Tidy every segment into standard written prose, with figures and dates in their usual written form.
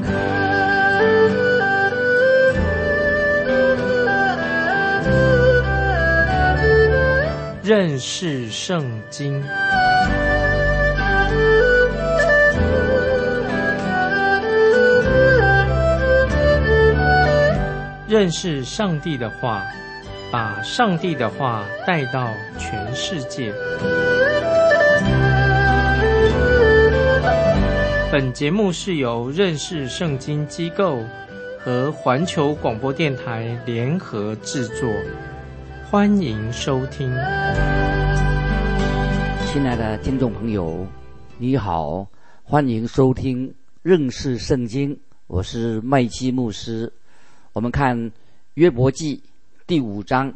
认识圣经。认识上帝的话，把上帝的话带到全世界。本节目是由认识圣经机构和环球广播电台联合制作，欢迎收听。 亲爱的听众朋友，你好，欢迎收听认识圣经，我是麦基牧师。我们看约伯记第5章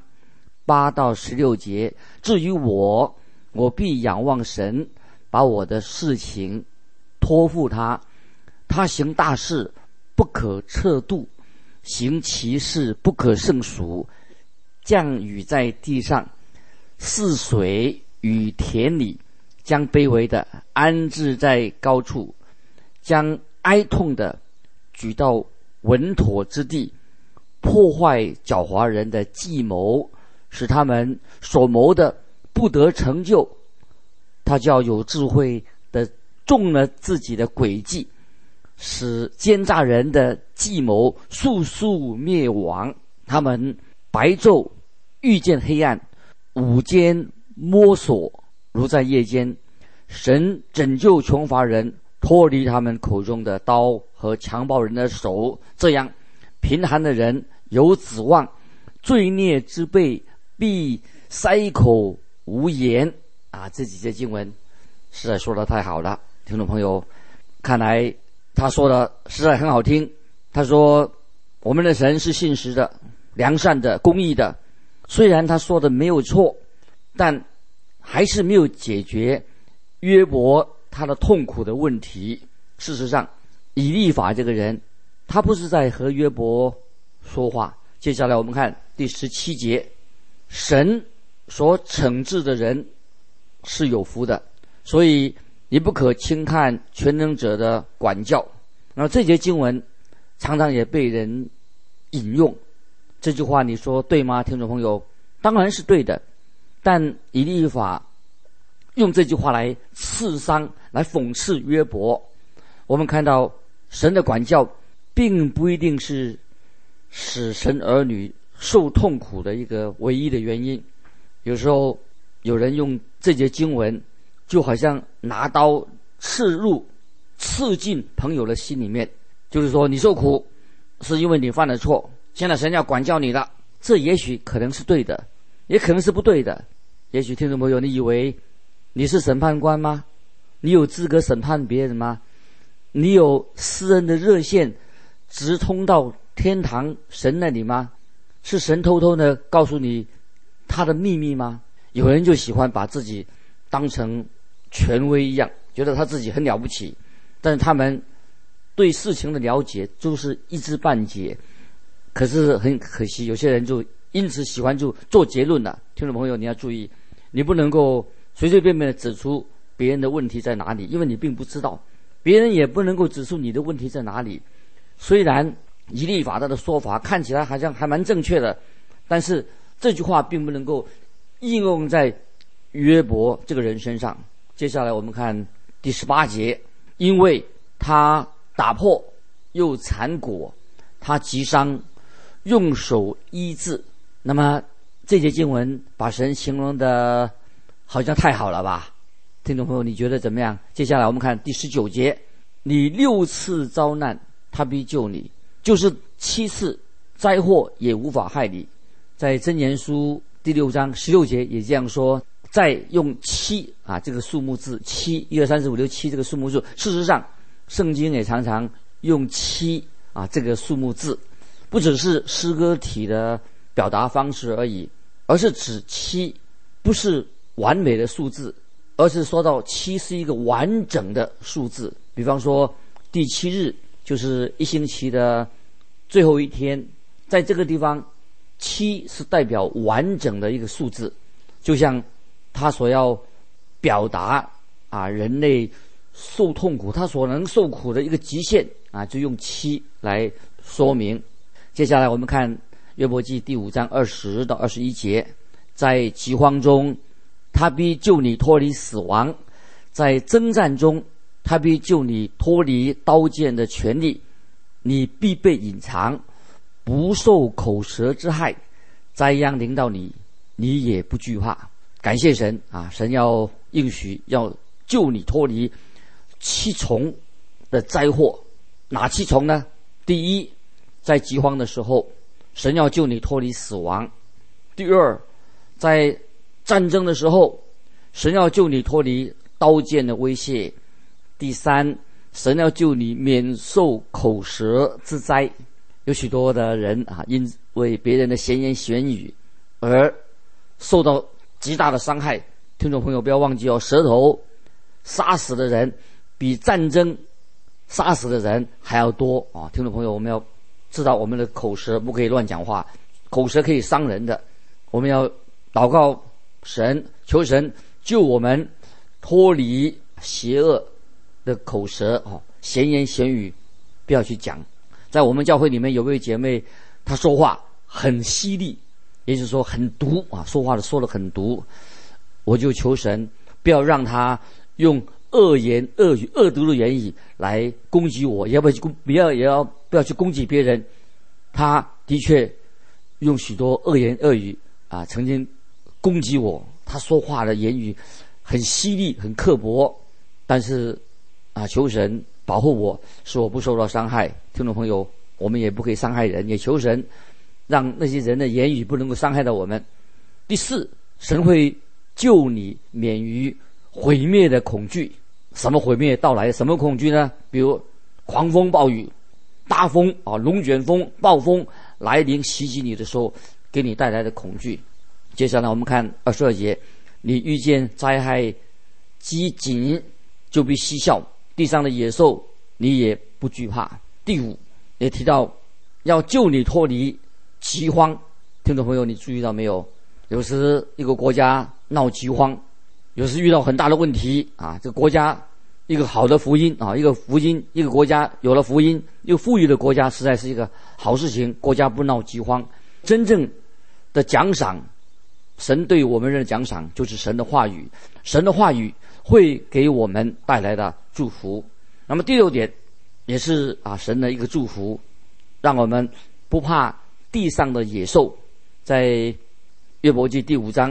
8到16节，至于我必仰望神，把我的事情托付他。他行大事不可测度，行奇事不可胜数。降雨在地上，似水与田里，将卑微的安置在高处，将哀痛的举到稳妥之地，破坏狡猾人的计谋，使他们所谋的不得成就。他叫有智慧的中了自己的诡计，使奸诈人的计谋速速灭亡。他们白昼遇见黑暗，午间摸索如在夜间。神拯救穷乏人，脱离他们口中的刀和强暴人的手，这样贫寒的人有指望，罪孽之辈必塞口无言。这几节经文实在说得太好了，听众朋友，看来他说的实在很好听。他说我们的神是信实的、良善的、公义的。虽然他说的没有错，但还是没有解决约伯他的痛苦的问题。事实上，以利法这个人，他不是在和约伯说话。接下来我们看第17节，神所惩治的人是有福的，所以你不可轻看全能者的管教。然后这节经文常常也被人引用，这句话你说对吗，听众朋友？当然是对的，但以利法用这句话来刺伤、来讽刺约伯。我们看到神的管教并不一定是使神儿女受痛苦的一个唯一的原因。有时候有人用这节经文就好像拿刀刺进朋友的心里面，就是说你受苦是因为你犯了错，现在神要管教你了。这也许可能是对的，也可能是不对的。也许听众朋友，你以为你是审判官吗？你有资格审判别人吗？你有私人的热线直通到天堂神那里吗？是神偷偷的告诉你他的秘密吗？有人就喜欢把自己当成权威一样，觉得他自己很了不起，但是他们对事情的了解就是一知半解。可是很可惜，有些人就因此喜欢就做结论了。听众朋友，你要注意，你不能够随随便便的指出别人的问题在哪里，因为你并不知道，别人也不能够指出你的问题在哪里。虽然以利法的说法看起来好像还蛮正确的，但是这句话并不能够应用在约伯这个人身上。接下来我们看第18节，因为他打破又缠裹，他击伤用手医治。那么这节经文把神形容的好像太好了吧？听众朋友，你觉得怎么样？接下来我们看第19节，你6次遭难，他必救你，就是7次灾祸也无法害你。在箴言书第6章16节也这样说，再用7这个数目字7 1 2 3 4 5 6 7这个数目字，事实上圣经也常常用7这个数目字，不只是诗歌体的表达方式而已，而是指7不是完美的数字，而是说到7是一个完整的数字。比方说第7日就是一星期的最后一天，在这个地方7是代表完整的一个数字，就像他所要表达人类受痛苦，他所能受苦的一个极限啊，就用7来说明。接下来我们看约伯记第5章20到21节，在饥荒中，他必救你脱离死亡；在征战中，他必救你脱离刀剑的权利。你必被隐藏，不受口舌之害。灾殃临到你，你也不惧怕。感谢神啊！神要应许要救你脱离7重的灾祸。哪7重呢？第一，在饥荒的时候，神要救你脱离死亡；第二，在战争的时候，神要救你脱离刀剑的威胁；第三，神要救你免受口舌之灾。有许多的人啊，因为别人的闲言闲语而受到极大的伤害。听众朋友不要忘记哦，舌头杀死的人比战争杀死的人还要多啊！听众朋友，我们要知道我们的口舌不可以乱讲话，口舌可以伤人的。我们要祷告神，求神救我们脱离邪恶的口舌啊，闲言闲语不要去讲。在我们教会里面有位姐妹，她说话很犀利，也就是说很毒啊，说得很毒。我就求神不要让她用恶言恶语恶毒的言语来攻击我，不要去攻击别人。她的确用许多恶言恶语啊，曾经攻击我。她说话的言语很犀利很刻薄，但是啊，求神保护我，使我不受到伤害。听众朋友，我们也不可以伤害人，也求神让那些人的言语不能够伤害到我们。第四，神会救你免于毁灭的恐惧。什么毁灭到来？什么恐惧呢？比如狂风暴雨、大风啊、龙卷风、暴风来临袭击你的时候，给你带来的恐惧。接下来我们看22节，你遇见灾害饥馑，就必嬉笑，地上的野兽你也不惧怕。第五，也提到要救你脱离饥荒。听众朋友，你注意到没有？有时一个国家闹饥荒，有时遇到很大的问题啊，这个国家一个好的福音啊，一个国家有了福音，一个富裕的国家实在是一个好事情，国家不闹饥荒。真正的奖赏，神对我们人的奖赏就是神的话语，神的话语会给我们带来的祝福。那么第六点也是啊神的一个祝福，让我们不怕地上的野兽。在约伯记第5章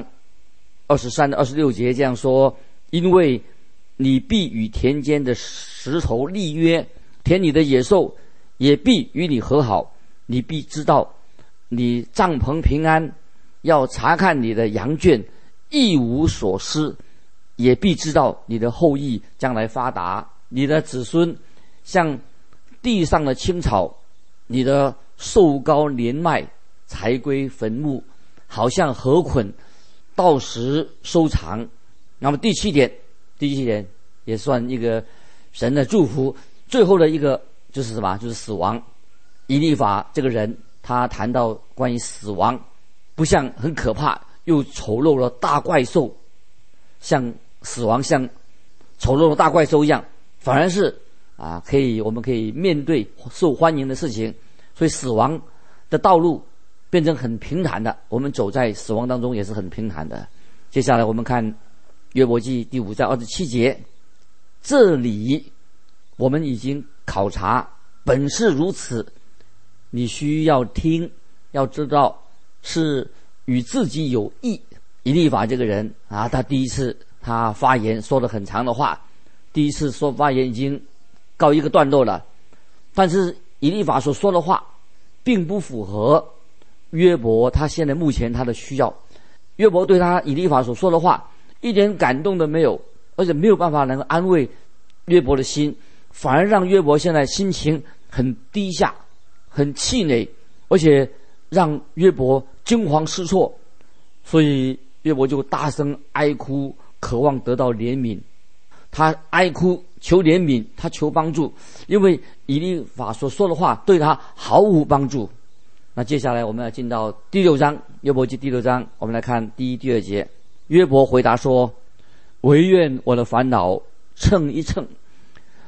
23到26节这样说，因为你必与田间的石头立约，田里的野兽也必与你和好，你必知道你帐篷平安，要查看你的羊圈一无所失，也必知道你的后裔将来发达，你的子孙像地上的青草，你的瘦高年迈才归坟墓，好像禾捆，到时收藏。那么第七点也算一个神的祝福。最后的一个就是什么？就是死亡。以利法这个人，他谈到关于死亡，不像很可怕又丑陋的大怪兽，像死亡像丑陋的大怪兽一样，反而是啊，我们可以面对受欢迎的事情。所以死亡的道路变成很平坦的，我们走在死亡当中也是很平坦的。接下来我们看约伯记第5章27节，这里我们已经考察，本是如此，你需要听，要知道是与自己有益。以利法这个人啊，他第一次他发言说了很长的话，第一次说发言已经告一个段落了，但是以利法所说的话并不符合约伯他现在目前他的需要。约伯对他以利法所说的话一点感动都没有，而且没有办法能够安慰约伯的心，反而让约伯现在心情很低下，很气馁，而且让约伯惊慌失措。所以约伯就大声哀哭，渴望得到怜悯。他哀哭求怜悯，他求帮助，因为以利法所说的话对他毫无帮助。那接下来我们要进到第6章，约伯记第6章，我们来看第1、第2节。约伯回答说，惟愿我的烦恼称一称，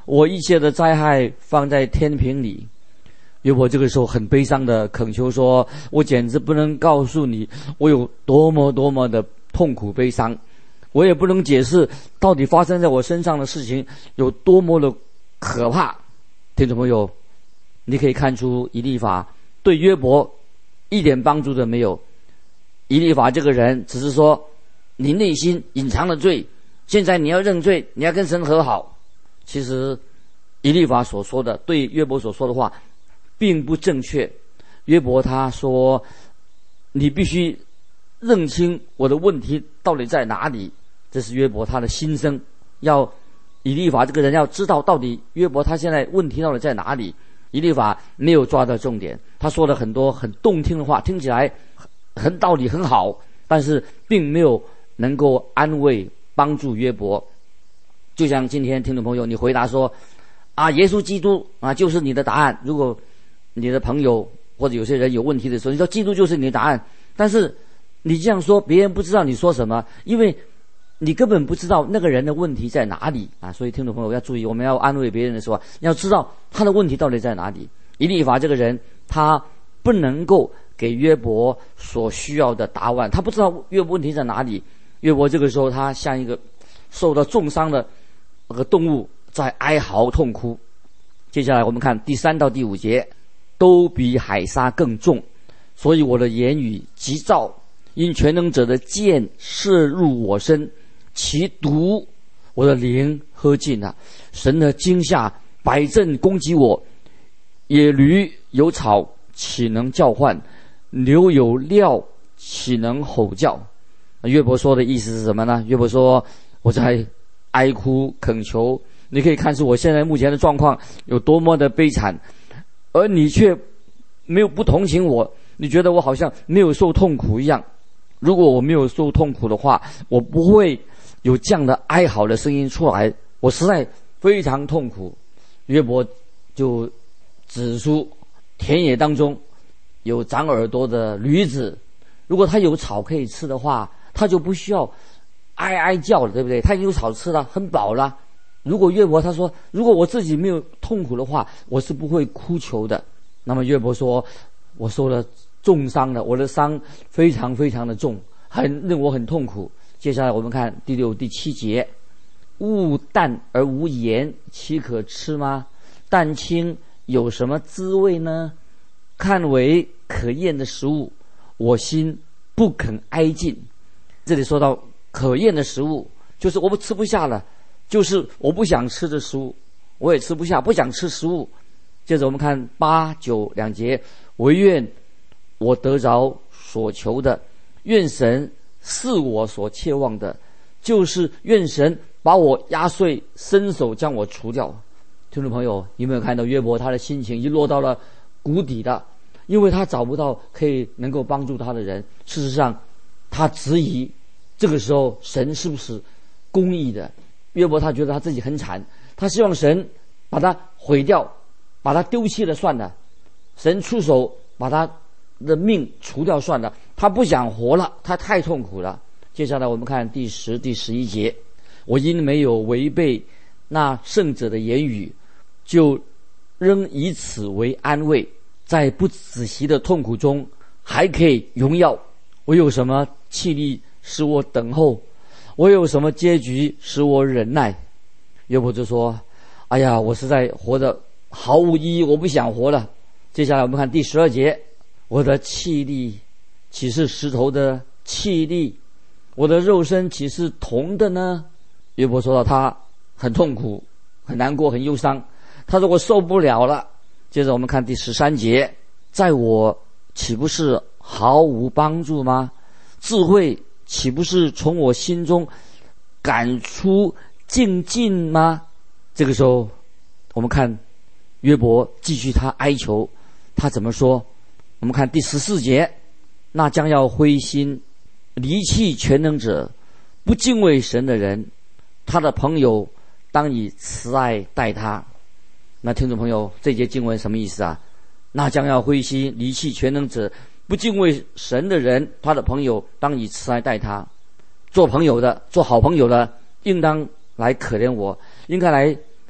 我一切的灾害放在天平里。约伯这个时候很悲伤的恳求说，我简直不能告诉你我有多么多么的痛苦悲伤，我也不能解释到底发生在我身上的事情有多么的可怕。听众朋友，你可以看出以利法对约伯一点帮助都没有。以利法这个人只是说，你内心隐藏了罪，现在你要认罪，你要跟神和好。其实以利法所说的，对约伯所说的话并不正确。约伯他说，你必须认清我的问题到底在哪里，这是约伯他的心声。要以利法这个人要知道到底约伯他现在问题到底在哪里。以利法没有抓到重点，他说了很多很动听的话，听起来很道理很好，但是并没有能够安慰帮助约伯。就像今天听众朋友你回答说耶稣基督就是你的答案。如果你的朋友或者有些人有问题的时候，你说基督就是你的答案，但是你这样说别人不知道你说什么，因为你根本不知道那个人的问题在哪里所以听众朋友要注意，我们要安慰别人的时候要知道他的问题到底在哪里。以利法这个人他不能够给约伯所需要的答案，他不知道约伯问题在哪里。约伯这个时候他像一个受到重伤的那个动物在哀嚎痛哭。接下来我们看第3到第5节，都比海沙更重，所以我的言语急躁，因全能者的箭射入我身，其毒我的灵喝尽了。神的惊吓百阵攻击我，野驴有草岂能叫唤，牛有料岂能吼叫。约伯说的意思是什么呢？约伯说，我在哀哭恳求，你可以看出我现在目前的状况有多么的悲惨，而你却没有不同情我，你觉得我好像没有受痛苦一样。如果我没有受痛苦的话，我不会有这样的哀嚎的声音出来，我实在非常痛苦。约伯就指出田野当中有长耳朵的驴子，如果它有草可以吃的话，它就不需要哀哀叫了，对不对？它已经有草吃了，很饱了。如果约伯他说，如果我自己没有痛苦的话，我是不会哭求的。那么约伯说，我受了重伤了，我的伤非常非常的重，令我很痛苦。接下来我们看第6、第7节，物淡而无盐，岂可吃吗？蛋清有什么滋味呢？看为可厌的食物，我心不肯挨近。这里说到可厌的食物，就是我们吃不下了，就是我不想吃的食物，我也吃不下，不想吃食物。接着我们看8、9两节，唯愿我得着所求的，愿神是我所切望的，就是愿神把我压碎，伸手将我除掉。听众朋友，有没有看到约伯他的心情已经落到了谷底的？因为他找不到可以能够帮助他的人。事实上他质疑这个时候神是不是公义的。约伯他觉得他自己很惨，他希望神把他毁掉，把他丢弃了算了，神出手把他的命除掉算了，他不想活了，他太痛苦了。接下来我们看第10、第11节，我因没有违背那圣者的言语，就仍以此为安慰，在不止息的痛苦中还可以荣耀。我有什么气力使我等候？我有什么结局使我忍耐？约伯就说，哎呀，我实在活得毫无意义，我不想活了。接下来我们看第12节，我的气力岂是石头的气力？我的肉身岂是铜的呢？约伯说到他很痛苦，很难过，很忧伤，他说我受不了了。接着我们看第13节，在我岂不是毫无帮助吗？智慧岂不是从我心中赶出净尽吗？这个时候我们看约伯继续他哀求，他怎么说？我们看第14节，那将要灰心离弃全能者，不敬畏神的人，他的朋友当以慈爱待他。那听众朋友，这节经文什么意思啊？那将要灰心离弃全能者，不敬畏神的人，他的朋友当以慈爱待他。做朋友的，做好朋友的，应当来可怜我，应该来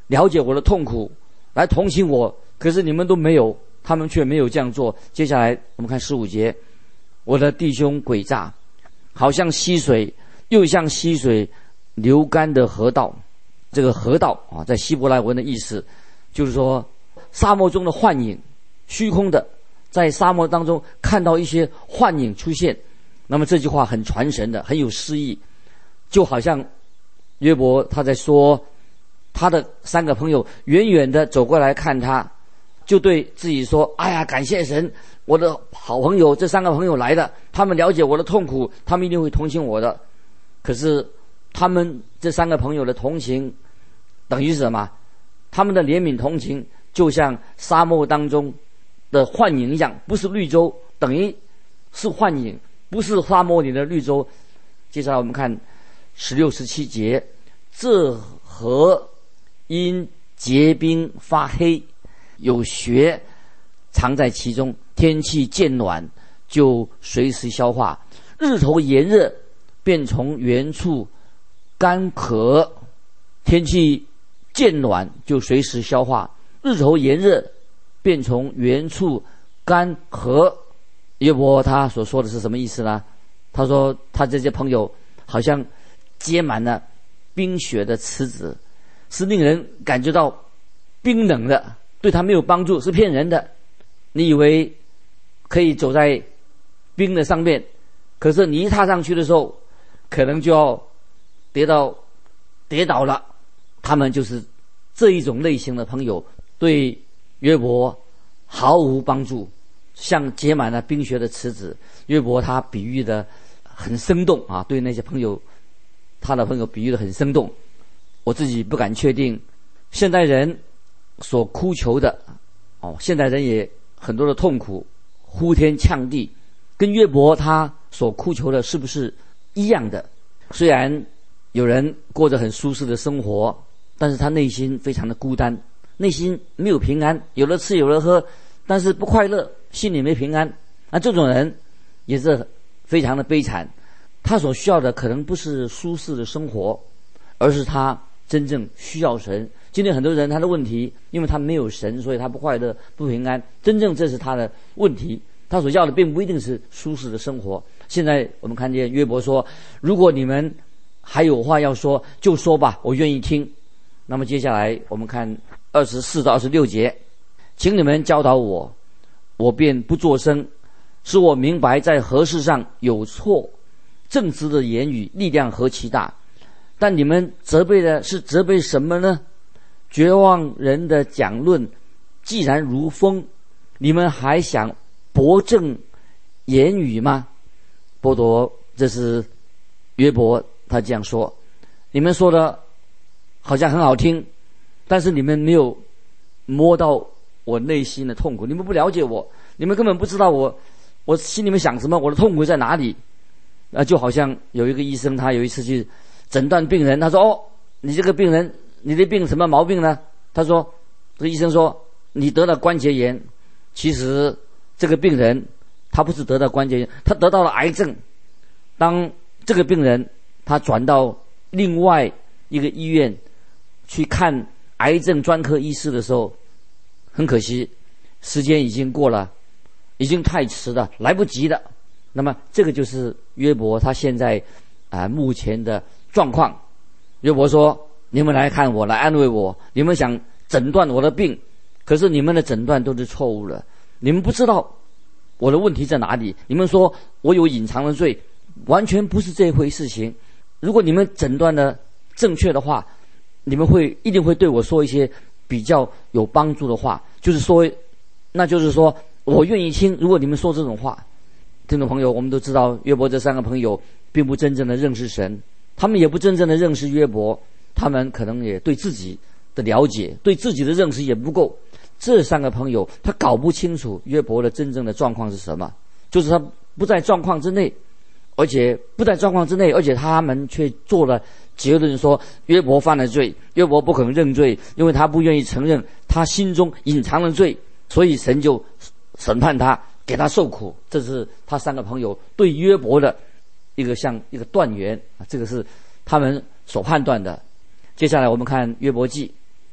了解我的痛苦，来同情我，可是你们都没有，他们却没有这样做。接下来我们看15节，我的弟兄诡诈，好像溪水，又像溪水流干的河道。这个河道啊，在希伯来文的意思就是说沙漠中的幻影，虚空的，在沙漠当中看到一些幻影出现。那么这句话很传神的，很有诗意，就好像约伯他在说，他的3个朋友远远的走过来看他，就对自己说，哎呀，感谢神，我的好朋友，这3个朋友来的，他们了解我的痛苦，他们一定会同情我的。可是他们这3个朋友的同情等于是什么？他们的怜悯同情就像沙漠当中的幻影一样，不是绿洲，等于是幻影，不是沙漠里的绿洲。接下来我们看16、17节，这河因结冰发黑，有雪藏在其中，天气渐暖就随时消化，日头炎热便从原处干渴，天气渐暖就随时消化，日头炎热便从原处干涸。约伯他所说的是什么意思呢？他说他这些朋友好像结满了冰雪的池子，是令人感觉到冰冷的，对他没有帮助，是骗人的。你以为可以走在冰的上面，可是你一踏上去的时候，可能就要跌倒了。他们就是这一种类型的朋友，对约伯毫无帮助，像结满了冰雪的池子。约伯他比喻的很生动啊，对那些朋友，他的朋友比喻的很生动。我自己不敢确定现代人所哭求的现代人也很多的痛苦，呼天抢地，跟约伯他所哭求的是不是一样的？虽然有人过着很舒适的生活，但是他内心非常的孤单，内心没有平安，有了吃有了喝，但是不快乐，心里没平安。那这种人也是非常的悲惨，他所需要的可能不是舒适的生活，而是他真正需要神。今天很多人他的问题，因为他没有神，所以他不快乐不平安，真正这是他的问题。他所要的并不一定是舒适的生活。现在我们看见约伯说，如果你们还有话要说就说吧，我愿意听。那么接下来我们看24到26节，请你们教导我，我便不作声，使我明白在何事上有错，正直的言语力量何其大。但你们责备的是责备什么呢？绝望人的讲论既然如风，你们还想驳正言语吗？波多，这是约伯他这样说，你们说的好像很好听，但是你们没有摸到我内心的痛苦，你们不了解我，你们根本不知道我心里面想什么，我的痛苦在哪里。就好像有一个医生，他有一次去诊断病人，他说你这个病人，你的病什么毛病呢？他说，这个医生说你得了关节炎。其实这个病人他不是得到关节炎，他得到了癌症。当这个病人他转到另外一个医院去看癌症专科医师的时候，很可惜时间已经过了，已经太迟了，来不及了。那么这个就是约伯他现在目前的状况。约伯说，你们来看我，来安慰我，你们想诊断我的病，可是你们的诊断都是错误的，你们不知道我的问题在哪里，你们说我有隐藏的罪，完全不是这回事情。如果你们诊断的正确的话，你们一定会对我说一些比较有帮助的话，那就是说我愿意听。如果你们说这种话，听众朋友，我们都知道约伯这3个朋友并不真正的认识神，他们也不真正的认识约伯，他们可能也对自己的了解，对自己的认识也不够。这3个朋友他搞不清楚约伯的真正的状况是什么，就是他不在状况之内，而且他们却做了结论说约伯犯了罪，约伯不肯认罪，因为他不愿意承认他心中隐藏的罪，所以神就审判他，给他受苦。这是他3个朋友对约伯的一个断言，这个是他们所判断的。接下来我们看约伯记第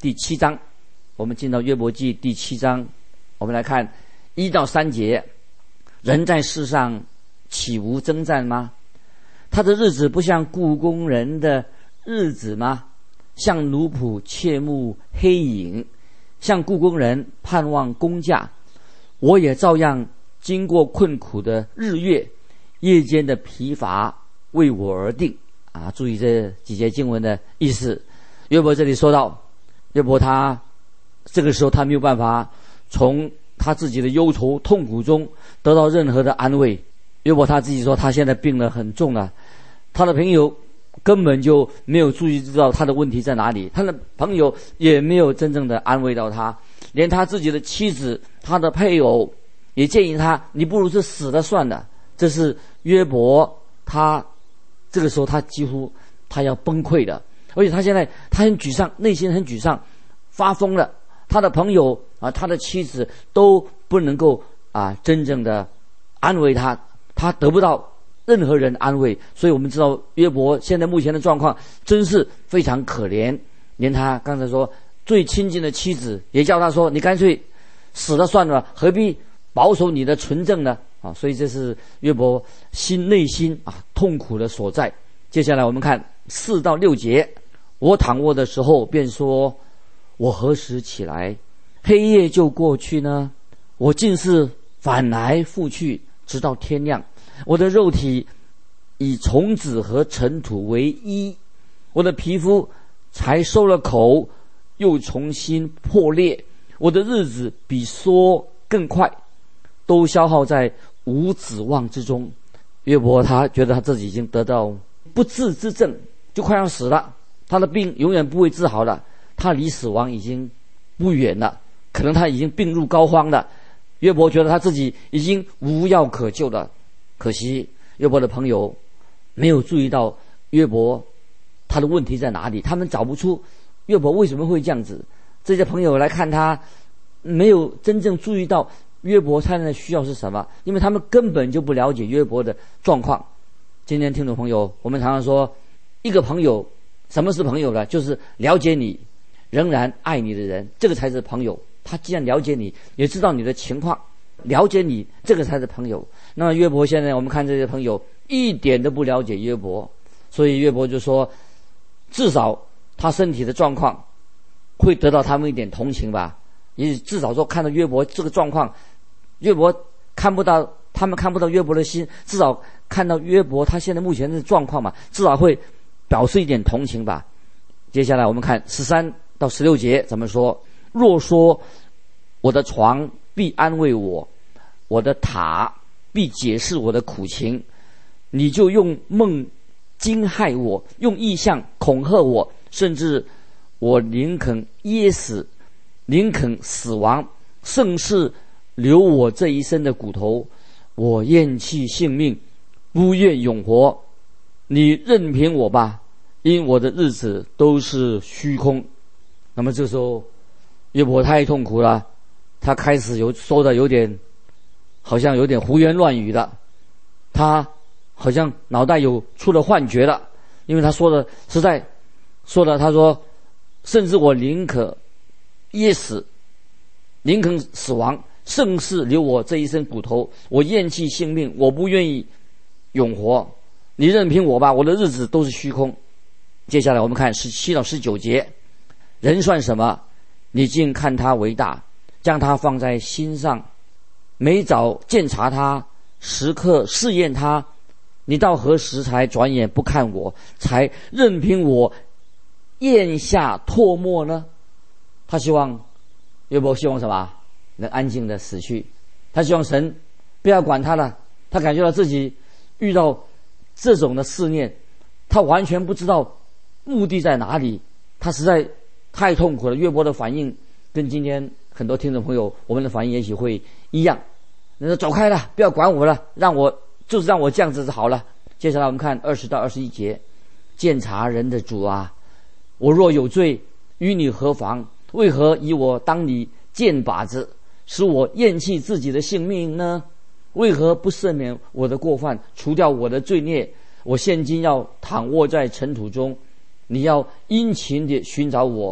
第7章。我们进到约伯记第7章，我们来看1到3节。人在世上岂无征战吗？他的日子不像雇工人的日子吗？像奴仆切慕黑影，像雇工人盼望工价。我也照样经过困苦的日月，夜间的疲乏为我而定。注意这几节经文的意思。约伯这里说到，约伯他这个时候他没有办法从他自己的忧愁痛苦中得到任何的安慰。约伯他自己说他现在病得很重了，他的朋友根本就没有注意到他的问题在哪里，他的朋友也没有真正的安慰到他，连他自己的妻子他的配偶也建议他，你不如是死了算了。这是约伯他这个时候他几乎他要崩溃了，而且他现在他很沮丧，内心很沮丧，发疯了。他的朋友他的妻子都不能够真正的安慰他，他得不到任何人安慰。所以我们知道约伯现在目前的状况真是非常可怜，连他刚才说最亲近的妻子也叫他说，你干脆死了算了，何必保守你的纯正呢？所以这是约伯内心痛苦的所在。接下来我们看4到6节。我躺卧的时候便说，我何时起来？黑夜就过去呢？我竟是反来覆去，直到天亮。我的肉体以虫子和尘土为衣，我的皮肤才收了口，又重新破裂。我的日子比梭更快，都消耗在无指望之中。约伯他觉得他自己已经得到不治之症，就快要死了，他的病永远不会治好了，他离死亡已经不远了，可能他已经病入膏肓了。约伯觉得他自己已经无药可救了。可惜约伯的朋友没有注意到约伯他的问题在哪里，他们找不出约伯为什么会这样子。这些朋友来看他，没有真正注意到约伯他的需要是什么，因为他们根本就不了解约伯的状况。今天听众朋友，我们常常说一个朋友，什么是朋友呢？就是了解你仍然爱你的人，这个才是朋友。他既然了解你，也知道你的情况，了解你，这个才是朋友。那么约伯现在我们看这些朋友一点都不了解约伯，所以约伯就说，至少他身体的状况会得到他们一点同情吧，也至少说看到约伯这个状况，约伯看不到，他们看不到约伯的心，至少看到约伯他现在目前的状况嘛，至少会表示一点同情吧。接下来我们看13到16节怎么说。若说我的床必安慰我，我的榻必解释我的苦情，你就用梦惊骇我，用异象恐吓我，甚至我宁肯噎死，宁肯死亡，胜是留我这一生的骨头。我厌弃性命，不愿永活，你任凭我吧，因我的日子都是虚空。那么这时候约伯太痛苦了，他开始说的有点好像有点胡言乱语的，他好像脑袋出了幻觉了，因为他说的实在说的，他说甚至我宁可噎死，宁肯死亡，胜是留我这一身骨头。我厌弃性命，我不愿意永活，你任凭我吧，我的日子都是虚空。接下来我们看17到19节。人算什么？你竟看他为大，将他放在心上，每早鉴察他，时刻试验他。你到何时才转眼不看我，才任凭我咽下唾沫呢？他希望约伯希望什么？能安静的死去。他希望神不要管他了。他感觉到自己遇到这种的试炼，他完全不知道目的在哪里，他实在太痛苦了。约伯的反应跟今天很多听众朋友我们的反应也许会一样，那说走开了，不要管我了，让我这样子就好了。接下来我们看20到21节。鉴察人的主啊，我若有罪，与你何妨？为何以我当你箭靶子，使我厌弃自己的性命呢？为何不赦免我的过犯，除掉我的罪孽？我现今要躺卧在尘土中，你要殷勤地寻找我，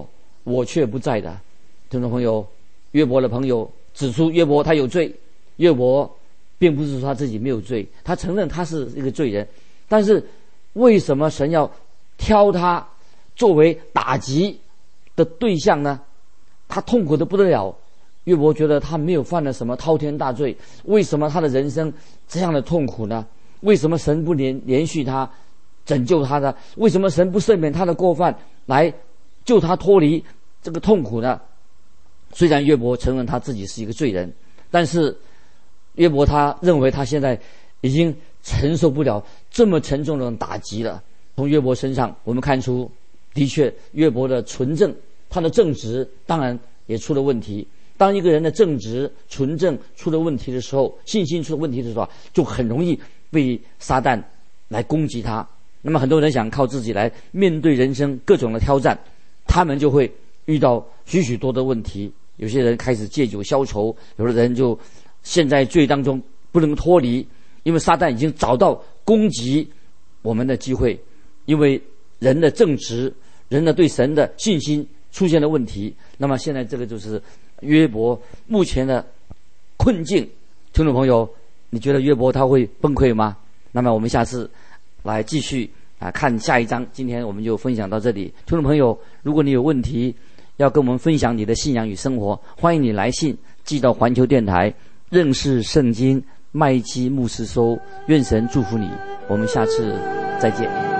我却不在的。听众朋友，约伯的朋友指出约伯他有罪，约伯并不是说他自己没有罪，他承认他是一个罪人，但是为什么神要挑他作为打击的对象呢？他痛苦的不得了，约伯觉得他没有犯了什么滔天大罪，为什么他的人生这样的痛苦呢？为什么神不连续他，拯救他呢？为什么神不赦免他的过犯，来救他脱离这个痛苦呢？虽然约伯承认他自己是一个罪人，但是约伯他认为他现在已经承受不了这么沉重的打击了。从约伯身上我们看出，的确约伯的纯正，他的正直当然也出了问题。当一个人的正直纯正出了问题的时候，信心出了问题的时候，就很容易被撒旦来攻击他。那么很多人想靠自己来面对人生各种的挑战，他们就会遇到许许多的问题。有些人开始借酒消愁，有的人就陷在罪当中不能脱离，因为撒旦已经找到攻击我们的机会。因为人的正直，人的对神的信心出现了问题。那么现在这个就是约伯目前的困境。听众朋友，你觉得约伯他会崩溃吗？那么我们下次来继续看下一章。今天我们就分享到这里。听众朋友，如果你有问题要跟我们分享你的信仰与生活，欢迎你来信寄到环球电台认识圣经麦基牧师收。愿神祝福你，我们下次再见。